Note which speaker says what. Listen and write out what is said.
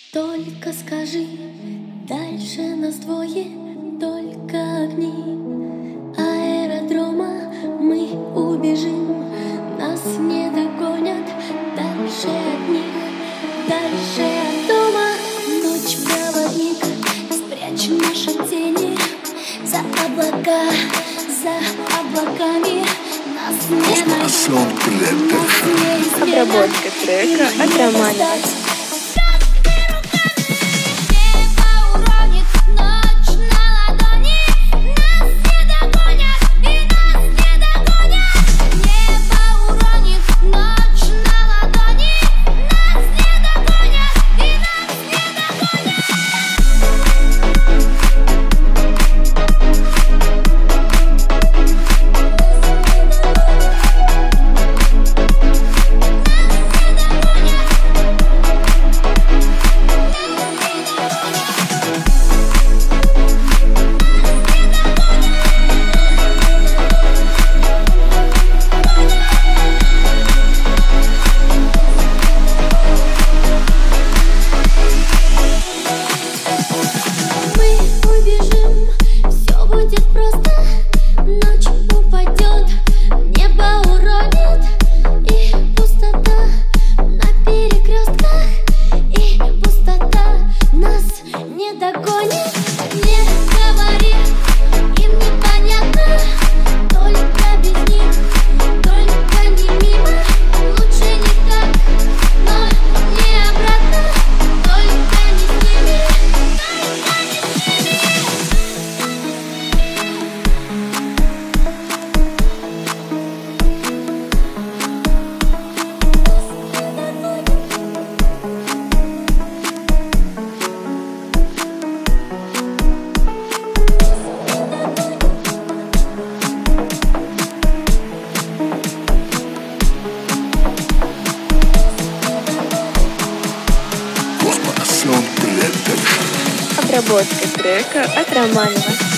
Speaker 1: Только скажи, дальше нас двое, только огни аэродрома. Мы убежим, нас не догонят. Дальше от них, дальше от дома. Ночь проводник, спрячь наши тени за облака, за облаками. Нас не найдут, нас не избежать.
Speaker 2: Обработка трека от Романова. Обработка трека от Романова.